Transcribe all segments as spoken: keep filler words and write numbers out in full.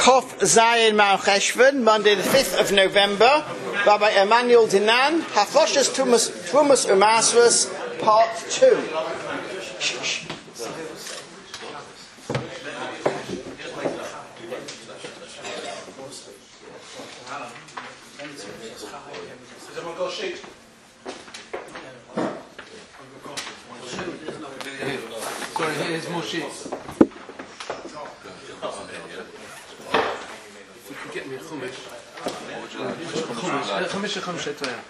Chof Zayin Mar Cheshvan, Monday the fifth of November. Rabbi Emmanuel Dinan, Hafoshes Tumas Tumas Umasras, Part two. Sorry, here's more sheets. If you could get me a chumash. Chumash, chumash, chumash.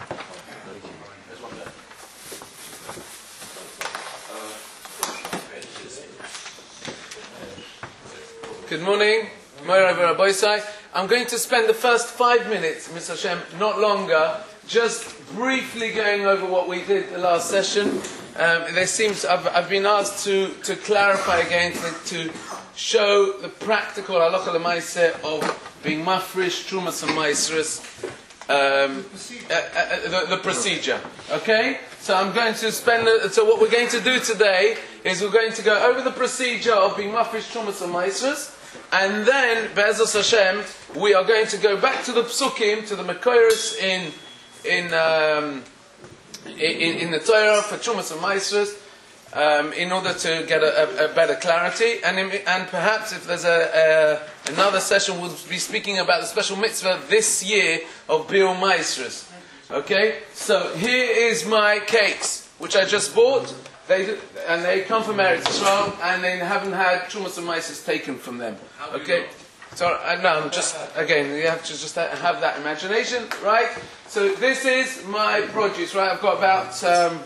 Good morning, Moira Rabbi. I'm going to spend the first five minutes, Mister Hashem, not longer, just briefly going over what we did the last session. Um, there seems I've, I've been asked to, to clarify again, to, to show the practical halacha l'maaseh of being mafresh, trumas and maasros, um, uh, uh, the, the procedure. Okay, so I'm going to spend. The, so what we're going to do today is we're going to go over the procedure of being mafresh, trumas and maasros, and then Be'ezus Hashem we are going to go back to the psukim, to the mekoros in in. Um, In, in the Torah for Trumas and Maasros, um, in order to get a, a, a better clarity, and in, and perhaps if there's a, a another session, we'll be speaking about the special mitzvah this year of Biur Maasros. Okay, so here is my cakes which I just bought. They and they come from Eretz Yisrael, and they haven't had Trumas and Maasros taken from them. Okay. So, uh, no, I'm just, again, you have to just have that imagination, right? So this is my produce, right? I've got about, um,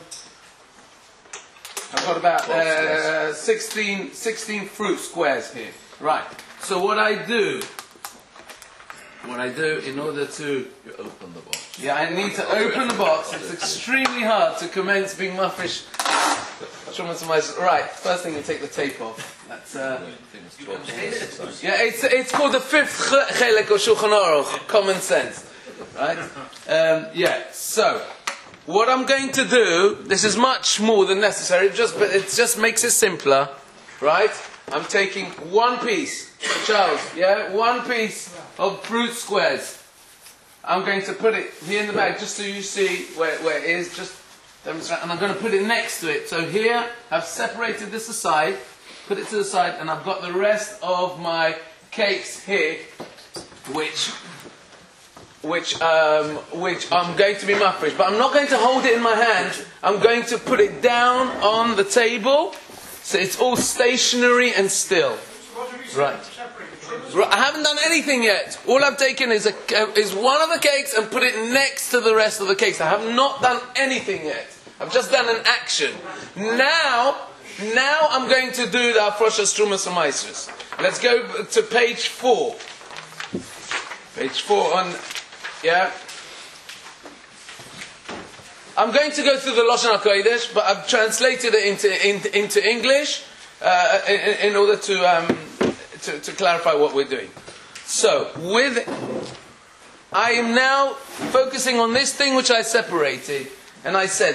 I've got about uh, sixteen, sixteen fruit squares here, right? So what I do, what I do in order to... You open the box. Yeah, I need to open the box. It's extremely hard to commence being mafresh. Right, first thing you take the tape off. That's uh, yeah, it's it's called the fifth chelek of Shulchan Aruch, common sense, right? Um, yeah. So, what I'm going to do, this is much more than necessary. Just but it just makes it simpler, right? I'm taking one piece, Charles. Yeah, one piece of fruit squares. I'm going to put it here in the bag, just so you see where where it is. Just. And I'm going to put it next to it. So here, I've separated this aside, put it to the side, and I've got the rest of my cakes here, which, which, um, which I'm going to be mafresh. But I'm not going to hold it in my hand. I'm going to put it down on the table, so it's all stationary and still. Right. I haven't done anything yet. All I've taken is a, is one of the cakes and put it next to the rest of the cakes. I have not done anything yet. I've just done an action. Now, now I'm going to do the Hafroshas Trumas and Maasros. Let's go to page four. Page four on, yeah. I'm going to go through the Lashon HaKodesh, but I've translated it into into, into English uh, in, in order to. Um, To, to clarify what we're doing. So, with I am now focusing on this thing which I separated, and I said,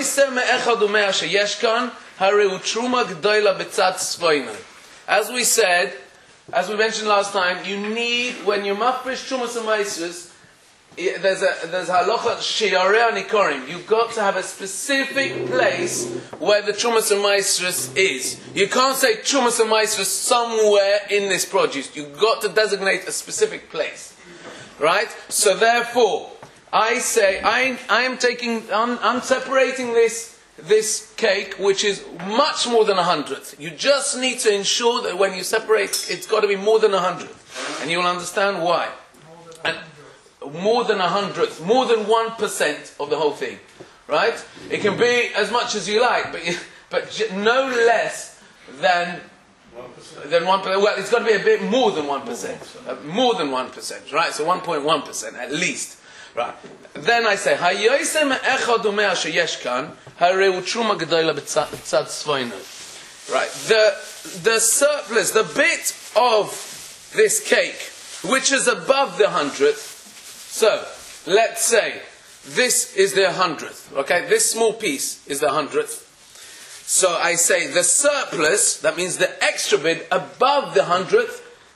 as we said, as we mentioned last time, you need, when you're mafresh trumas and maasros, there's a there's halacha shiarei nikorim. You've got to have a specific place where the trumas and maasros is. You can't say trumas and maasros somewhere in this produce. You've got to designate a specific place, right? So therefore, I say I I am taking I'm, I'm separating this this cake, which is much more than a hundredth. You just need to ensure that when you separate, it's got to be more than a hundredth, and you will understand why. And more than a hundredth, more than one percent of the whole thing, right? It can be as much as you like, but you, but no less than than one percent. Well, it's got to be a bit more than one percent, uh, more than one percent, right? So one point one percent at least, right? Then I say, Hayoisem echad umea sheyeshkan hareu truma gedola b'tzad tzvoinu. Right, the the surplus, the bit of this cake which is above the hundredth. So, let's say, this is the hundredth, okay? This small piece is the hundredth. So I say the surplus, that means the extra bit above the hundredth,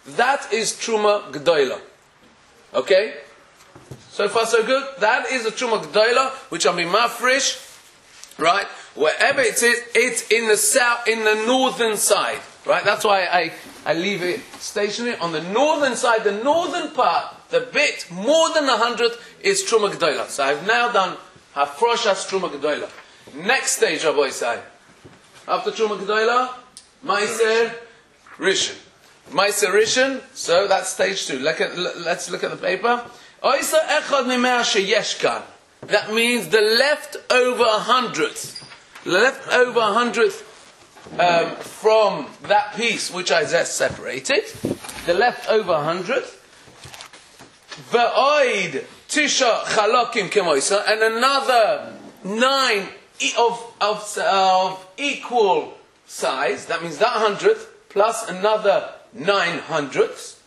that is Truma G'dayla. Okay? So far so good. That is a Truma G'dayla, which I'll be mafresh, right? Wherever it is, it's in the south, in the northern side, right? That's why I, I leave it stationary on the northern side. The northern part, the bit more than a hundred, is Truma G'dayla. So I've now done Hafroshas Truma G'dayla. Next stage, Rabbi Isai. After Truma G'dayla, Meiser Rishon. Meiser Rishon, so that's stage two. Look at, let's look at the paper. Oisa echad mimea sheyeshkan. That means the leftover hundredth. Leftover hundredth um, from that piece which I just separated. The leftover hundredth. V'oid tisha chalakim kemoisa. And another nine of, of, of equal size. That means that hundredth plus another nine hundredths.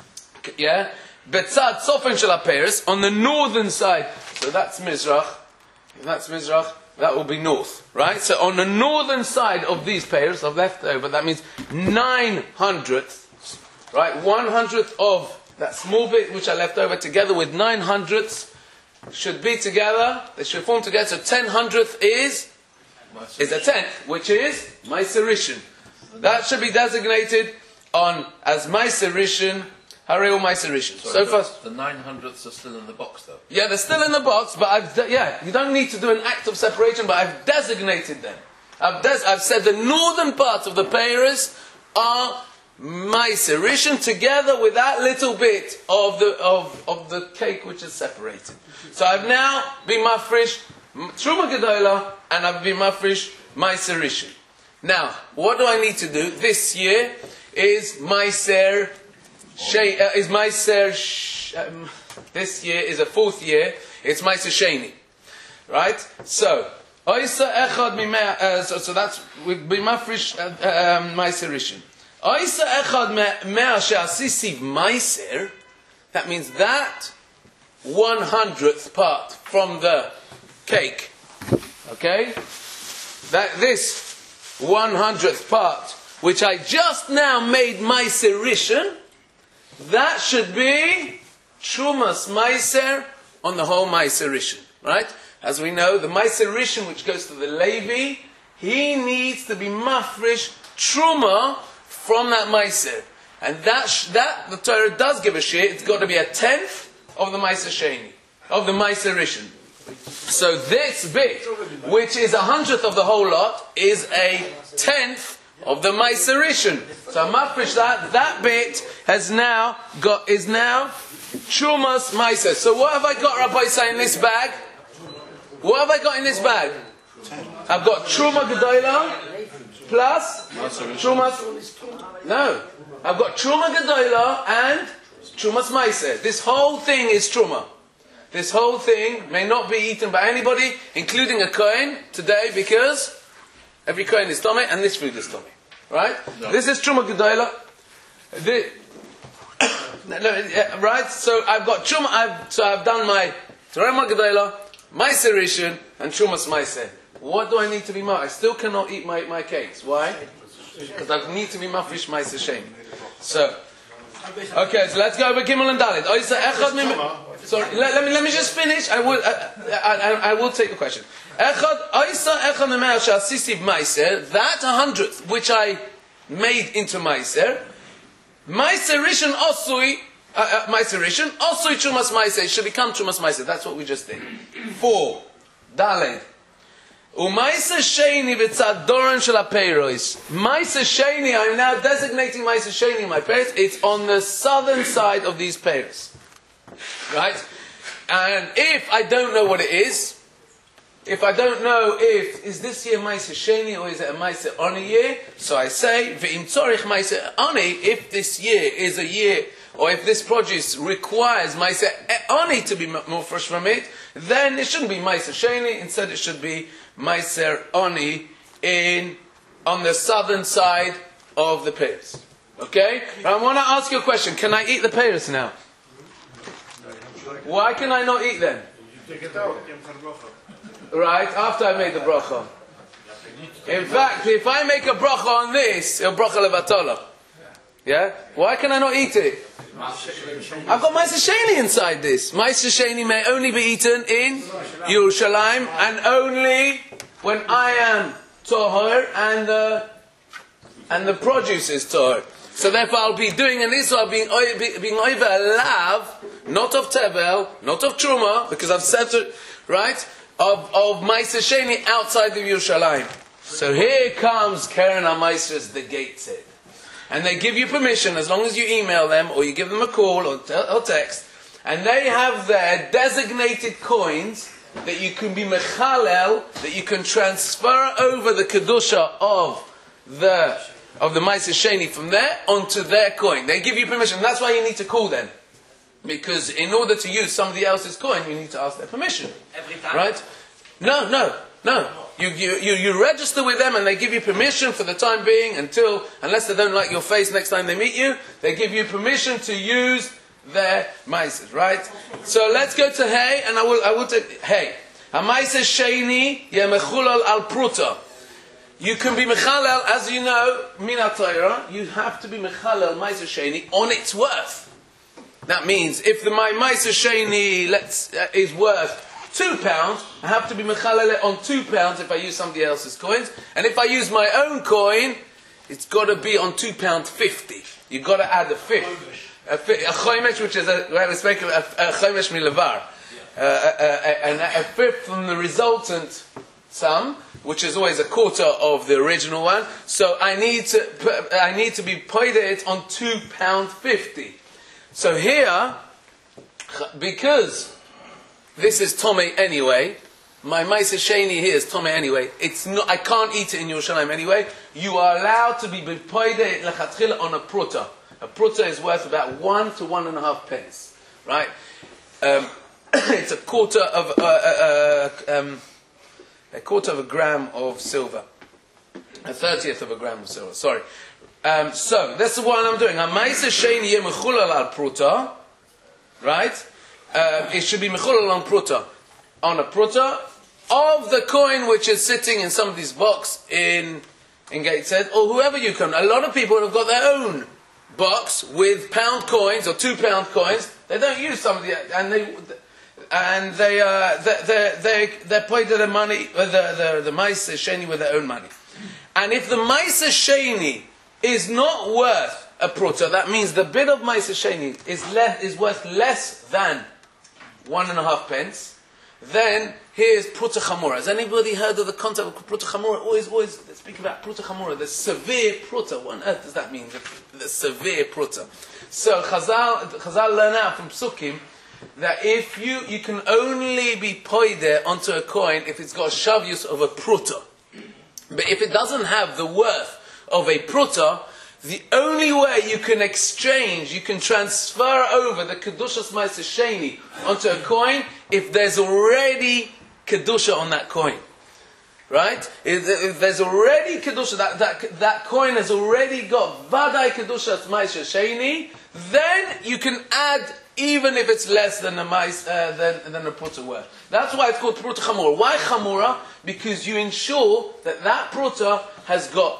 Yeah? Betzad sofen shel haperes, on the northern side. So that's Mizrach. That's Mizrach. That will be north, right? So on the northern side of these pairs of leftover, that means nine hundredths, right? One hundredth of that small bit which I left over together with nine hundredths should be together. They should form together. So ten hundredth is is a tenth, which is Meiser Rishon. That should be designated on as Meiser Rishon. Hareu Meiser Rishon. So far, the nine hundredths are still in the box, though. Yeah, they're still in the box, but I've de- yeah, you don't need to do an act of separation, but I've designated them. I've, des- I've said the northern parts of the peiros are Meiser Rishon together with that little bit of the of, of the cake which is separated. So I've now been mafresh Truma G'dayla and I've been mafresh Meiser Rishon. Now, what do I need to do this year? Is Meiser She, uh, is Meiser, sh- um, this year is a fourth year, it's Meiser Sheni. Right? So, Oisa Echad Mimea, uh, so, so that's, we've been mafresh uh, um, Meiser Rishon. Oisa Echad Mea She'asisi Meiser, that means that one hundredth part from the cake, okay? That this one hundredth part, which I just now made Meiser Rishon, that should be Trumas Meiser on the whole Meiser Rishon, right? As we know, the Meiser Rishon, which goes to the Levi, he needs to be mafresh Truma from that Meiser. And that, sh- that the Torah does give a share, it's got to be a tenth of the Meiser Sheni, of the Meiser Rishon. So this bit, which is a hundredth of the whole lot, is a tenth of the Meiser Rishon. So mafresh that, that bit has now got, is now Trumas Meiser. So what have I got, Rabbi Isai, in this bag? What have I got in this bag? I've got Truma G'dayla plus Trumas, no. I've got Truma G'dayla and Trumas Meiser. This whole thing is Truma. This whole thing may not be eaten by anybody, including a Kohen today, because every Kohen is Tomei, and this food is Tomei. Right? No. This is Truma G'dayla. Right? So I've got Truma, I've, so I've done my Truma G'dayla, Meiser Rishon, and Trumas Meiser. What do I need to be mafresh? I still cannot eat my, my cakes. Why? Because I need to be mafresh Meiser Sheni. So, okay, so let's go over Gimel and Dalet. Sorry, let, let me let me just finish. I will I, I, I will take the question. Echad Oisa Echad Memea She'asisi Meiser, that a hundredth which I made into Meiser, Meiser Rishon Osui, uh, uh, Meiser Rishon Osui Trumas Meiser, it should become Trumas Meiser. That's what we just did. Four, Dalet. U'Meiser Sheni v'tzad doran shel hapeiros. Meiser Sheni, I'm now designating Meiser Sheni in my peiros. It's on the southern side of these peiros. Right? And if I don't know what it is, if I don't know if, is this year Meiser Sheni or is it a Meiser Oni year? So I say, V'im tzorich Meiser Oni, if this year is a year, or if this produce requires Meiser Oni to be more fresh from it, then it shouldn't be Meiser Sheni, instead it should be Meiser Oni in, on the southern side of the peiros. Okay? I want to ask you a question. Can I eat the peiros now? Why can I not eat them? Right, after I made the bracha. In fact, if I make a bracha on this, a bracha levatola. Yeah? Why can I not eat it? I've got Ma'aser Sheni inside this. Ma'aser Sheni may only be eaten in Yerushalayim and only when I am Tohor and the, and the produce is Tohor. So therefore I'll be doing an Isra, being, being over a lav, not of Tevel, not of Truma, because I've said it, right, of, of Ma'aser Sheni outside of Yerushalayim. So here comes Keren HaMaasros, the gate said. And they give you permission, as long as you email them, or you give them a call, or, te- or text, and they have their designated coins that you can be mechalel, that you can transfer over the kedusha of the of the Ma'aser Sheni from there onto their coin. They give you permission. That's why you need to call them, because in order to use somebody else's coin, you need to ask their permission. Every time, right? No, no, no. You, you, you, you register with them and they give you permission for the time being until, unless they don't like your face next time they meet you, they give you permission to use their Ma'aser, right? So let's go to Hey, and I will, I will take, Hey. HaMa'aser Sheni ye mechulal al pruta. You can be mechalel, as you know, min HaTorah, you have to be mechalel Ma'aser Sheni on its worth. That means, if the my Ma'aser Sheni let's, uh, is worth two pounds, I have to be mechalel on two pounds if I use somebody else's coins. And if I use my own coin, it's got to be on two pounds fifty. You've got to add a fifth. A, fi- a chomesh, which is a, a, a chomesh milavar. Uh, a, a, a, a fifth from the resultant sum, which is always a quarter of the original one. So I need to I need to be paid it on two pound fifty. So here, because this is Tomei anyway, my Ma'aser Sheni here is Tomei anyway. It's not. I can't eat it in Yerushalayim anyway. You are allowed to be paid it lechatchila on a pruta. A pruta is worth about one to one and a half pence, right? Um, it's a quarter of uh, uh, uh, um, a quarter of a gram of silver, a thirtieth of a gram of silver. Sorry. Um, so that's what I'm doing. HaMa'aser Sheni ye mechulal al pruta, right? Um, it should be mechulal on pruta, on a pruta of the coin which is sitting in somebody's box in in Gateshead, or whoever you can. A lot of people have got their own box with pound coins or two pound coins. They don't use somebody, and they and they uh, they they they they pay their money, uh, the the the Ma'aser Sheni with their own money. And if the Ma'aser Sheni is not worth a pruta, that means the bid of Ma'aser Sheni is less is worth less than one and a half pence. Then here's pruta chamura. Has anybody heard of the concept of pruta chamura? Always, always speak about pruta chamura, the severe pruta. What on earth does that mean? The, the severe pruta. So Chazal, Chazal learn out from Psukim that if you you can only be paid there onto a coin if it's got a shavyus of a pruta. But if it doesn't have the worth of a pruta, the only way you can exchange, you can transfer over the Kedushas Ma'aser Sheni onto a coin if there's already Kedusha on that coin. Right? If, if there's already Kedusha, that, that, that coin has already got Vadai Kedushas Ma'aser Sheni, then you can add even if it's less than a mais, uh, than, than a pruta worth. That's why it's called pruta chamura. Why chamura? Because you ensure that that pruta has got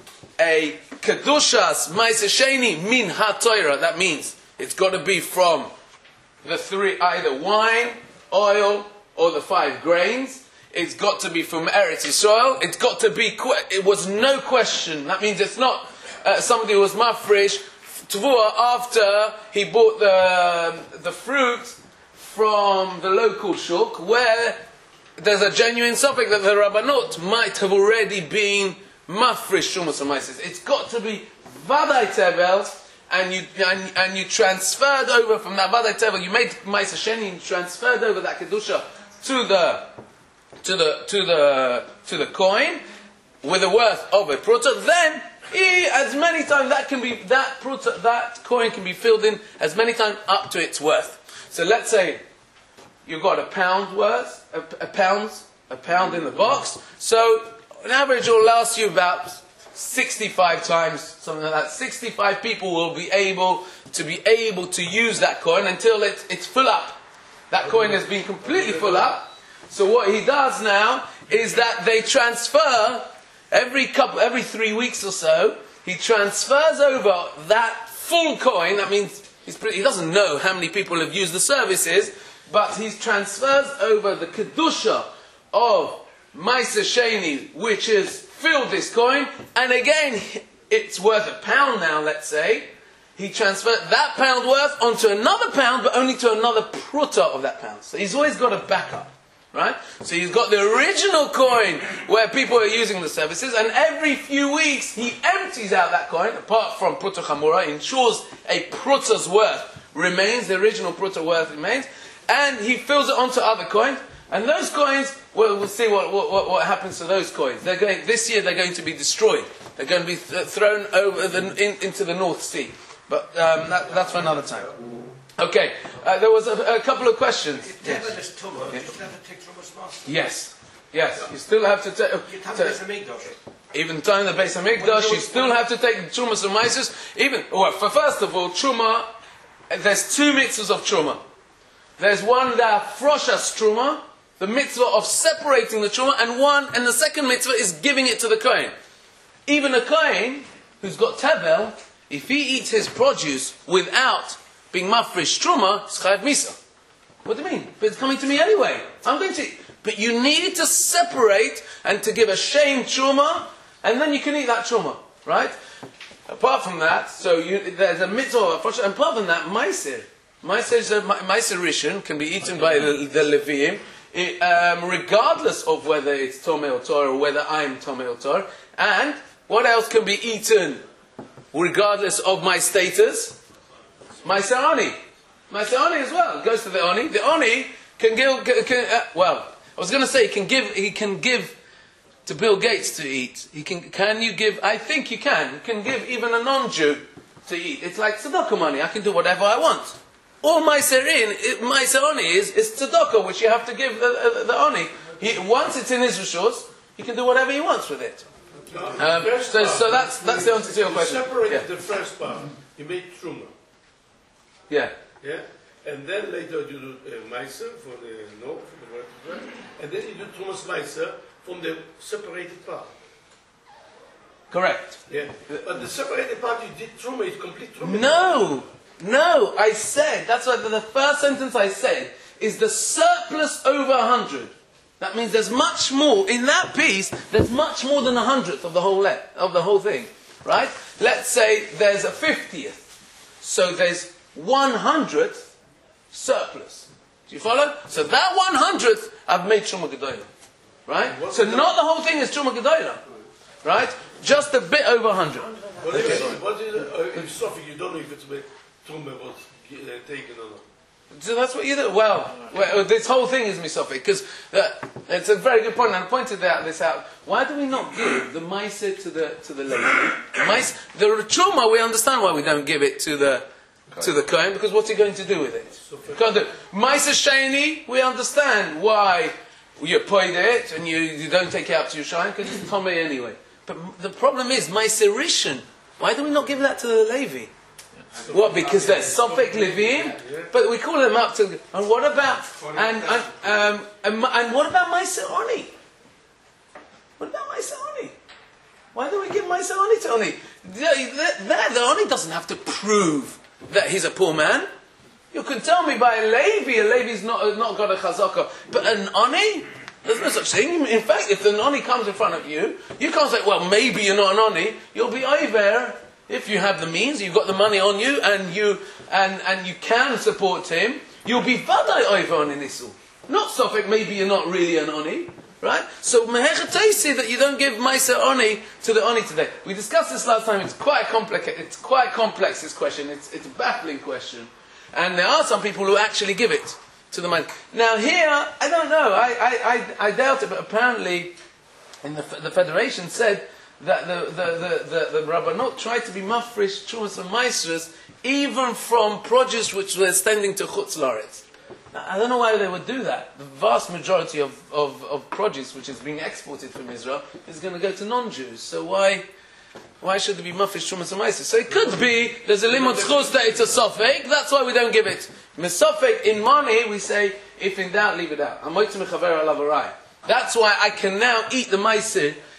a kedushas Ma'aser Sheni min ha-Torah. That means it's got to be from the three, either wine, oil, or the five grains. It's got to be from Eretz Yisrael. It's got to be. It was no question. That means it's not uh, somebody who was mafresh Tvua after he bought the the fruit from the local shuk, where there's a genuine suffix that the Rabbanot might have already been mafresh shumas and maises. It's got to be Vadai Tevel, and you and, and you transferred over from that Vadai Tevel. You made Ma'aser Sheni and transferred over that kedusha to the to the to the to the coin with the worth of a pruta. Then he, as many times that can be that pruta, that coin can be filled in as many times up to its worth. So let's say you've got a pound worth, a, a pound, a pound in the box. So on average, it will last you about sixty-five times, something like that. sixty-five people will be able to be able to use that coin until it, it's full up. That coin has been completely full up. So what he does now is that they transfer every couple, every three weeks or so, he transfers over that full coin. That means he's pretty, he doesn't know how many people have used the services, but he transfers over the kedusha of Ma'aser Sheni, which is filled this coin, and again it's worth a pound now, let's say. He transferred that pound worth onto another pound, but only to another pruta of that pound. So he's always got a backup, right? So he's got the original coin where people are using the services, and every few weeks he empties out that coin, apart from pruta chamura, ensures a pruta's worth remains, the original pruta worth remains, and he fills it onto other coins. And those coins, well, we'll see what, what, what happens to those coins. They're going, this year they're going to be destroyed. They're going to be th- thrown over the, in, into the North Sea. But um, that, that's for another time. Okay, uh, there was a, a couple of questions. Yes. Yes. yes, yes. You still have to take. Even time the Beis Hamikdash, you still have to take Trumas and Maisus. Even well, for first of all, Truma. There's two mitzvahs of Truma. There's one the Froshas Truma, the mitzvah of separating the Truma, and one, and the second mitzvah is giving it to the Kohen. Even a Kohen who's got Tevel, if he eats his produce without being mafresh Truma, it's chayav misa. What do you mean? But it's coming to me anyway. I'm going to. But you need to separate and to give a shame Truma, and then you can eat that Truma, right? Apart from that, so you, there's a mitzvah, and apart from that, Maiser. Maiser, Maiser Rishon can be eaten by the, the Leviim, it, um, regardless of whether it's Tomei or Torah or whether I'm Tomei or Torah. And what else can be eaten regardless of my status? Maiser Ani. Maiser Ani as well. It goes to the Ani. The Ani can give, can, uh, well, I was going to say he can give, he can give to Bill Gates to eat. He can, can you give, I think you can. You can give even a non-Jew to eat. It's like tzedakah money. I can do whatever I want. All Maiserin, Maiser Ani is, is tzedakah, which you have to give the, the, the Ani. He, once it's in his rishos, he can do whatever he wants with it. Um, so, so that's, that's the answer to your question. You separated Yeah. the first part. You made truma. Yeah. Yeah? And then later you do uh, Meiser for the no, for the word, and then you do Trumas Meiser from the separated part. Correct. Yeah. But the separated part you did Truma, it's complete Truma. No, no, I said, that's why the first sentence I said is the surplus over a hundred. That means there's much more, in that piece, there's much more than a hundredth of the whole le- of the whole thing. Right? Let's say there's a fiftieth. So there's one hundredth surplus. Do you follow? So that one hundredth I've made Truma Gedolah. Right? So not the whole thing is Truma Gedolah. Right? Just a bit over a hundred. What is it? What is it? Uh, in Sophie, you don't know if it's a Truma was uh, taken or not. So that's what you do. Well, well this whole thing is misophic because uh, it's a very good point. And I pointed out this out. Why do we not give the ma'aser to the to the lady? Ma'aser, the truma, we understand why we don't give it to the to the kohen, because what's he going to do with it? Can't do. Ma'aser sheni, we understand why you paid it and you, you don't take it out to your shrine because it's tomei anyway. But the problem is ma'aser rishon. Why do we not give that to the Levi? What? Because they're Sophic Levim, but we call them up to. And what about and and um, and, and what about Ma'aser Ani? What about Ma'aser Ani? Why do we give Ma'aser Ani to Ani? There, the Ani doesn't have to prove that he's a poor man. You can tell me by a Levi, a Levi's not not got a chazaka, but an Ani. There's no such thing. In fact, if the Ani comes in front of you, you can't say, "Well, maybe you're not an Ani." You'll be over. If you have the means, you've got the money on you, and you and, and you can support him, you'll be vadai over on inisul. Not sophic, maybe you're not really an oni, right? So mehechatesi that you don't give ma'aser oni to the oni today. We discussed this last time. It's quite complex. It's quite complex. This question. It's it's a baffling question, and there are some people who actually give it to the man. Now here, I don't know. I I, I, I doubt it, but apparently, in the the federation said that the the the the, the Rabbanot tried to be mafresh trumas and maestras even from produce which were standing to chutz laretz. I don't know why they would do that. The vast majority of, of, of produce which is being exported from Israel is going to go to non-Jews. So why why should there be mafresh trumas and maestras? So it could be there's a limud chutz that it's a sofek. That's why we don't give it. Mesofek in money we say if in doubt leave it out. That's why I can now eat the meiser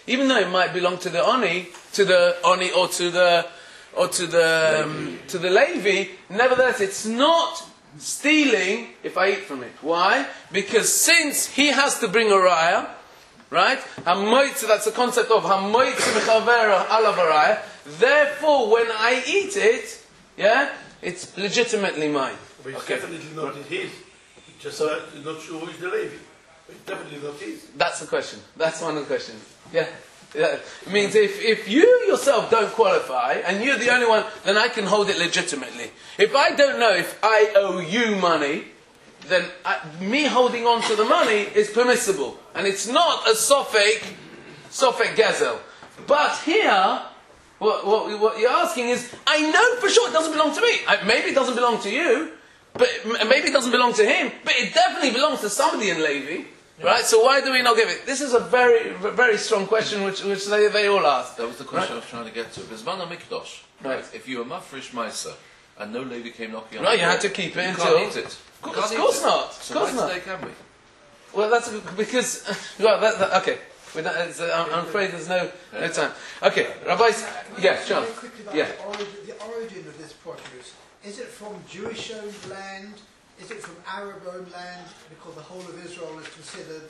even though it might belong to the Oni, to the Oni or to the or to the um, to the Levi, nevertheless, it's not stealing if I eat from it. Why? Because since he has to bring a raya, right? Hamoitze, that's the concept of hamoitze mechavera alav raya. Therefore, when I eat it, yeah, it's legitimately mine. But it's Okay. definitely not his. It's just uh, not sure who is the Levi. But it's definitely not his. That's the question. That's one of the questions. Yeah. Yeah. It means if, if you yourself don't qualify and you're the only one, then I can hold it legitimately. If I don't know if I owe you money, then I, me holding on to the money is permissible. And it's not a sofek, sofek gezel. But here, what, what, what you're asking is, I know for sure it doesn't belong to me. I, maybe it doesn't belong to you, but maybe it doesn't belong to him, but it definitely belongs to somebody in Levi. Right, so why do we not give it? This is a very, very strong question, which, which they, they all ask. That was the question Right. I was trying to get to. Bizman HaMikdash, Right. if you were mafresh Maisa and no lady came knocking on Right, the you door, had to keep it you until- can't eat it. Of You course, can't of eat course it. not. Of So course why not. today can we? Well, that's because well, that, that, okay. We don't, it's, uh, I'm, I'm afraid there's no no time. Okay, Rabbi, yeah, sure, Very quickly about yeah. the, origin, the origin of this produce. Is it from Jewish-owned land? Is it from Arab-owned land? Because the whole of Israel is considered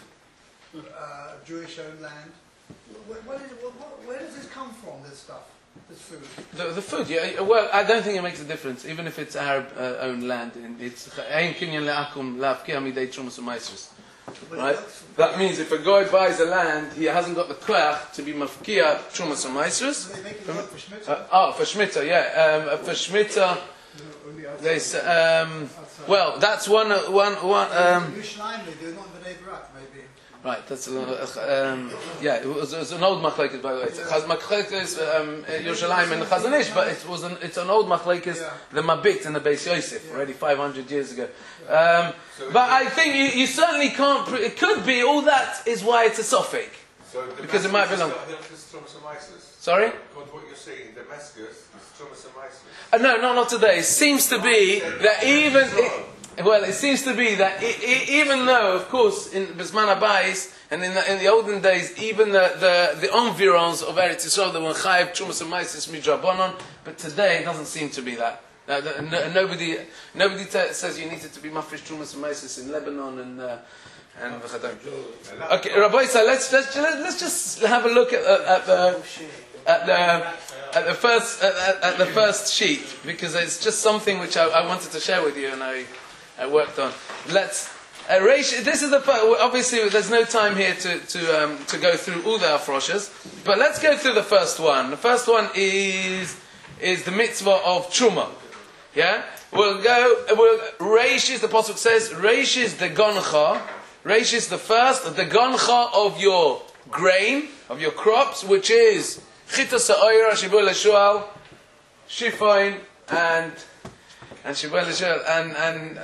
uh, Jewish-owned land. Where, where, is it, what, where does this come from? This stuff, this food. The, the food, yeah. Well, I don't think it makes a difference, even if it's Arab-owned land. And it's ein kinyan le'akum la'afkia midei trumas u'maisrus. But it Right? works for- That means if a guy buys a land, he hasn't got the koach to be mafkia trumas u'maisrus. So they make it work for Schmitz. Uh, oh, for Shemitah, yeah. Um, for Shemitah, they say, um, well, that's one, uh, one, one, um, Yerushalayim, they do, not in Bnei Brak, maybe. right, that's, uh, um, yeah, it was, it was an old machlekes, by the way. It's a chaz- machlekes, um, Yerushalayim and the Chazon Ish, but it was an, it's an old machlekes, Yeah. the Mabit and the Beis Yosef, already five hundred years ago. Um, but I think you, you certainly can't, pre- it could be, all that is why it's a sofek. So Because it might belong. Hilchos Trumas HaMaisros. Sorry? According to what you're saying, Damascus is Trumas HaMaisros. Uh, no, no, not today. It seems to be that even... It, well, it seems to be that I I even though, of course, in Bisman Abayis and in the, in the olden days, even the, the, the environs of Eretz Yisrael, they were chayiv Trumas HaMaisros midrabanon, but today it doesn't seem to be that. Uh, the, no, nobody nobody t- says you need it to be mafresh Trumas HaMaisros in Lebanon and... Uh, and okay, Rabbi, so let's, let's let's just have a look at, at the at the at the first at, at, at the first sheet, because it's just something which I, I wanted to share with you and I, I worked on. Let's uh, Reish, this is the first, obviously there's no time here to to um, to go through all the afroshas, but let's go through the first one. The first one is is the mitzvah of truma. Yeah, we'll go. We'll Reish is the pasuk says Reish is the goncha. Reish is the first, the gancha of your grain, of your crops, which is chita sa'oira, shibur l'shual, shifoin, and and shibur l'shual, and and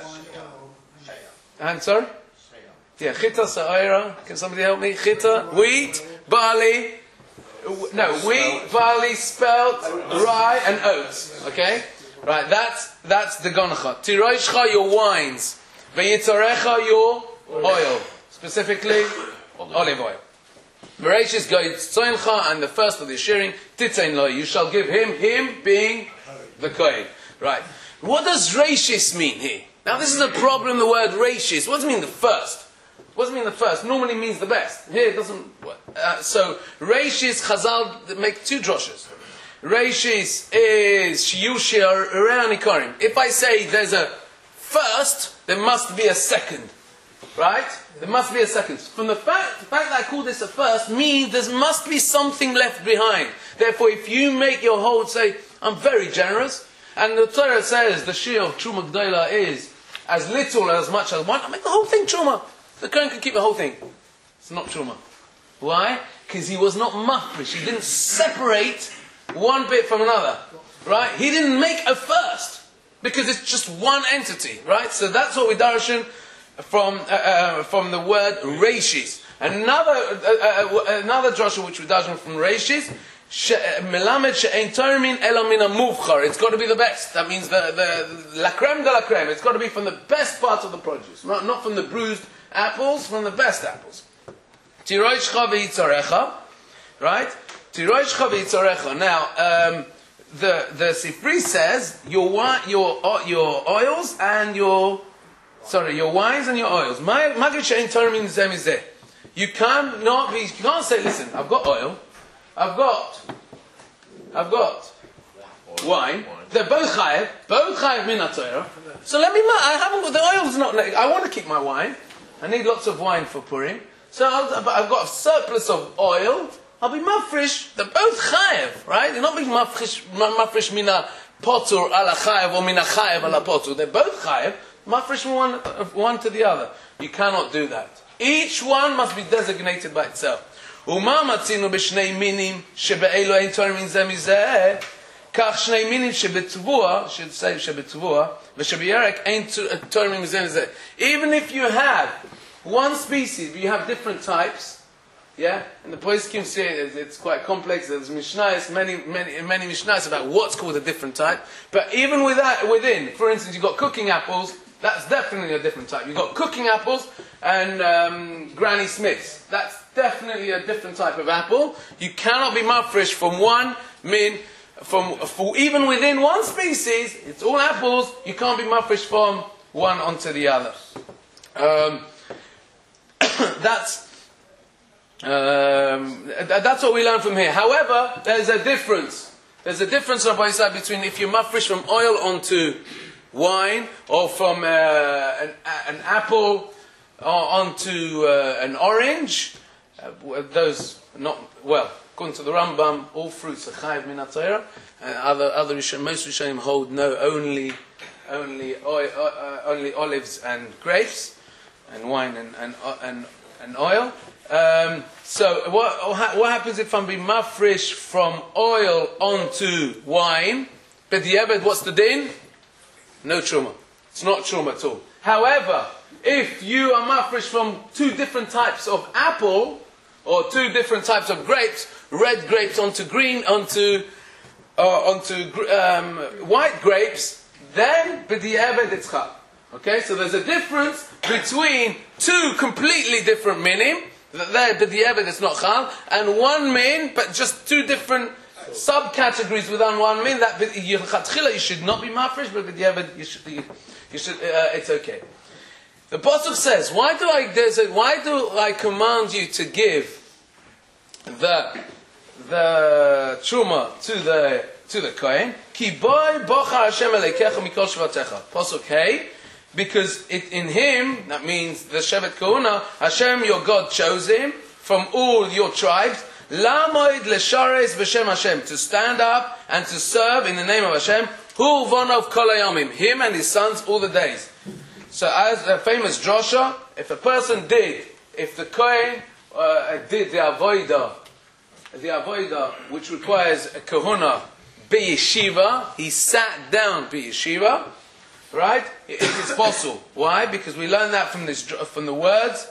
and sorry, yeah, chita sa'oira. Can somebody help me? Chita, wheat, barley, no, wheat, barley, spelt, rye, and oats. Okay, right. That's that's the gancha. Tiroishcha, your wines. V'yitzarecha, your oil, specifically olive oil. Bereshis goes tzoincha, and the first of the shearing, titzain lo, you shall give him, him being the kohen. Right. What does reishis mean here? Now this is a problem, the word reishis. What does it mean the first? What does it mean the first? Normally means the best. Here it doesn't. Uh, so reishis, Chazal make two droshes. Reishis is shiyushir re'anikorim. If I say there's a first, there must be a second. Right? There must be a second. From the fact, the fact that I call this a first means there must be something left behind. Therefore, if you make your whole, say, I'm very generous, and the Torah says the shir of Truma Gdoila is as little or as much as one, I make the whole thing Truma. The Kohen can keep the whole thing. It's not Truma. Why? Because he was not mafresh. He didn't separate one bit from another. Right? He didn't make a first. Because it's just one entity. Right? So that's what we darshan from uh, uh, from the word reishis. Another uh, uh, another drasha which we darshan from reishis, melamed she'ein termin ela min hamuvchar. It's got to be the best. That means the the la creme de la creme. It's got to be from the best parts of the produce, not not from the bruised apples, from the best apples. Tiroishcha v'yitzarecha. right? Tirosh chavitzorecha. Now, um, the the Sifri says your wi- your uh, your oils and your sorry your wines and your oils. My magid she'ein torah min zeh mizeh. You cannot be. You can't say, listen, I've got oil, I've got, I've got wine. They're both chayev, both chayev min haTorah. So let me. I haven't got the oil's not. I want to keep my wine. I need lots of wine for Purim. So I'll, I've got a surplus of oil. I'll be mafresh. They're both chayev, right? You're not being mafresh, mafresh mina potur ala chayev or mina chayev ala potur. They're both chayev. Mafresh from one, one to the other. You cannot do that. Each one must be designated by itself. ומה מצינו בשני מינים שבאלו אין תורם מן זה מזה, כך שני מינים שבטבוע, שבטבוע, ושבירק אין תורם מן זה מזה. Even if you have one species, you have different types, yeah? And the poskim say it's quite complex. There's mishnayos, many, many, many mishnayos about what's called a different type. But even with that, within, for instance, you've got cooking apples. That's definitely a different type. You've got cooking apples and um, Granny Smiths. That's definitely a different type of apple. You cannot be mafresh from one min, from for even within one species. It's all apples. You can't be mafresh from one onto the other. Um, that's um, that's what we learn from here. However, there's a difference. There's a difference, Rabbi Yisrael, between if you're mafresh from oil onto wine, or from uh, an, an apple uh, onto uh, an orange. Uh, those not well, according to the Rambam, all fruits are chayiv min haTorah, and other other Rishon, most Rishonim hold no, only only oil, uh, only olives and grapes, and wine and and and, and oil. Um, so what what happens if I'm being mafresh from oil onto wine? But the Eved, what's the din? No truma. It's not truma at all. However, if you are mafresh from two different types of apple, or two different types of grapes, red grapes onto green, onto uh, onto um, white grapes, then b'di'eved it's chal. Okay, so there's a difference between two completely different minim, that there b'di'eved it's not chal, and one min, but just two different subcategories within one min. That you, you should not be mafresh, but b'di'eved you should. You, you should. Uh, it's okay. The pasuk says, "Why do I? There's a, why do I command you to give the the truma to the to the kohen? Ki boy bocha Hashem elekecha mikol shvatecha." Pasuk hey, because it, in him, that means the Shevet Kahuna, Hashem your God chose him from all your tribes. Lamoid leshares b'shem Hashem, to stand up and to serve in the name of Hashem. Hu vonov kol hayomim, him and his sons all the days. So as the famous drasha, if a person did, if the Kohen uh, did the avodah, the avodah which requires a kahuna b'yeshiva, he sat down b'yeshiva, right? It, it is possible. Why? Because we learn that from this from the words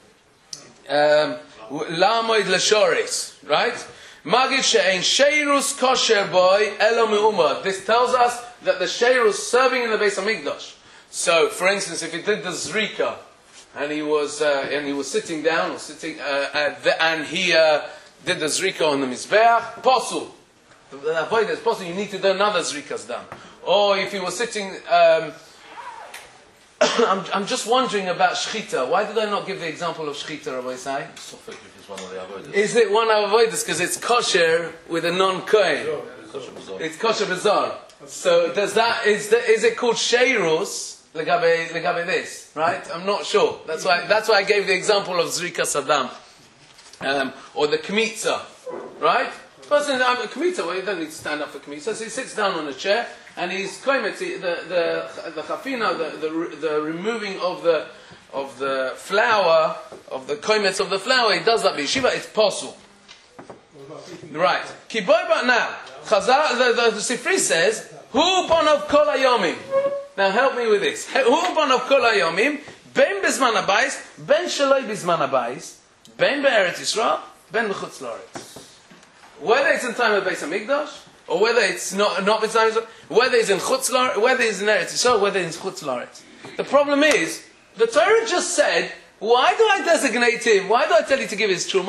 lamoid l'shores, right? Magid she'ein sheirus kosher boy elo me'umah. This tells us that the sheirus serving in the Beis Hamikdash. So, for instance, if he did the zrika and he was uh, and he was sitting down or sitting uh, at the, and he uh, did the zrika on the mizbeach, possible. The avoid is possible. You need to do another zrikas done. Or if he was sitting, um, I'm, I'm just wondering about shchita. Why did I not give the example of shchita, Rabbi Isai? Is it one of avoiders because it's kosher with a non-kohen? It's kosher bizarre. So does that is the, is it called sheirus? Legabe, legabe this, right? I'm not sure. That's why. That's why I gave the example of Zrika Saddam, um, or the Kmitza, right? Person, I'm a Kmitza. Well, you don't need to stand up for Kmitza. So he sits down on a chair and he's koimet the the the chafina, the, the the removing of the of the flour of the koimets of the flour. He does that b'yeshiva. It's possible, right? Kiboy, now Chazal, the, the, the Sifri says, "Hu bonov kol hayomim." Now help me with this. Hu bonov kol hayomim, ben bezman habayis, ben shaloi bezman habayis, ben be'eretz Yisrael, ben b'chutz la'aretz. Whether it's in time of Beis Hamikdash, or whether it's not not Beis Hamikdash, whether it's in chutz la'aretz, whether it's in Eretz Yisrael, whether it's in chutz la'aretz. The problem is, the Torah just said, why do I designate him? Why do I tell you to give his truma?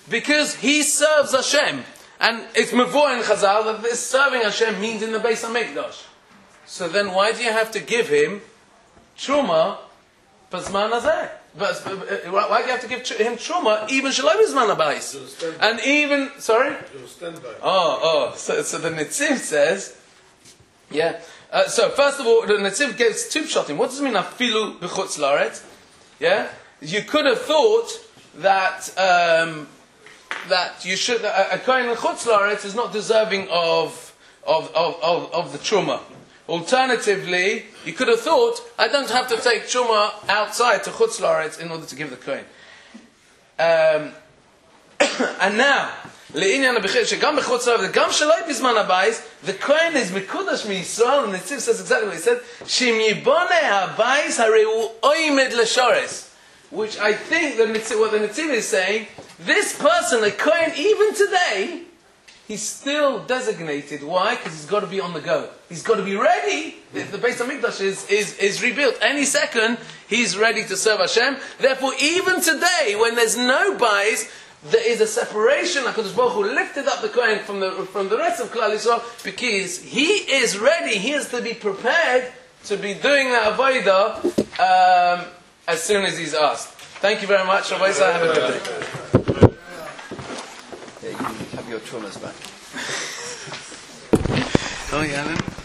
Because he serves Hashem. And it's Mavur in Chazal that this serving Hashem means in the Beis HaMikdash. So then why do you have to give him Truma Pazman Hazeh? But why do you have to give him Truma even Shalom Pazman Habayis? And even, sorry? Oh, oh, so, so the Netziv says, yeah. Uh, so first of all, the Netziv gives two pshatim. What does it mean, afilu b'chutz la'aretz? Yeah? You could have thought that... Um, that you should a, a kohen in chutz la'aretz is not deserving of of, of, of of the truma. Alternatively, you could have thought I don't have to take truma outside to chutz la'aretz in order to give the kohen. Um, and now, le'inyan ha'bechir shegam b'chutz la'aretz gam sheloi bizman habayis, the kohen is mikudash miYisrael, and the Netziv says exactly what he said. Shim yiboneh habayis harei hu oimed l'shores. Which I think the Netziv, what the Netziv is saying, this person, a Kohen, even today, he's still designated. Why? Because he's got to be on the go. He's got to be ready. The, the Beis HaMikdash is, is, is rebuilt. Any second, he's ready to serve Hashem. Therefore, even today, when there's no bias, there is a separation. HaKadosh Baruch Hu lifted up the Kohen from the, from the rest of Klal Yisrael because he is ready. He has to be prepared to be doing that avodah um, as soon as he's asked. Thank you very much. Rabbi Yisrael, have a good day. Yeah, you can have your trumas back. Oh, yeah, then.